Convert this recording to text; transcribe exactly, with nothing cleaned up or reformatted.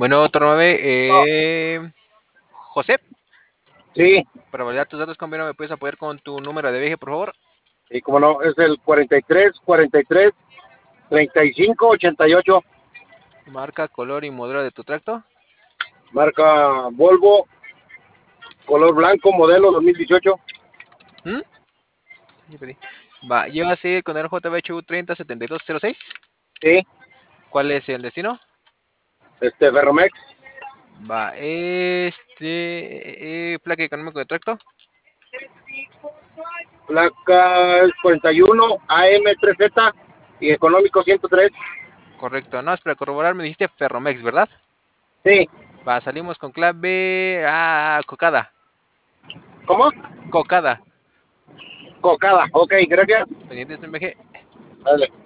Bueno, turno nueve, eh, José, Sí, para validar tus datos, compañero, ¿me puedes apoyar con tu número de viaje, por favor? y como no, es el cuarenta y tres, cuarenta y tres, treinta y cinco, ochenta y ocho. Marca, color y modelo de tu tracto. Marca Volvo, color blanco, modelo dos mil dieciocho. ¿Mm? Sí, pedí. Va, lleva así con el J B H U treinta setenta y dos cero seis. Sí, ¿Cuál es el destino? este Ferromex, Va, este. Eh, placa económico de tracto. placa cuarenta y uno, A M tres Z y económico ciento tres. Correcto, no, es para corroborar, me dijiste Ferromex, ¿verdad? Sí, Va, salimos con clave. Ah, cocada. ¿cómo? Cocada. Cocada, ok, gracias. Pendientes de M G. Dale.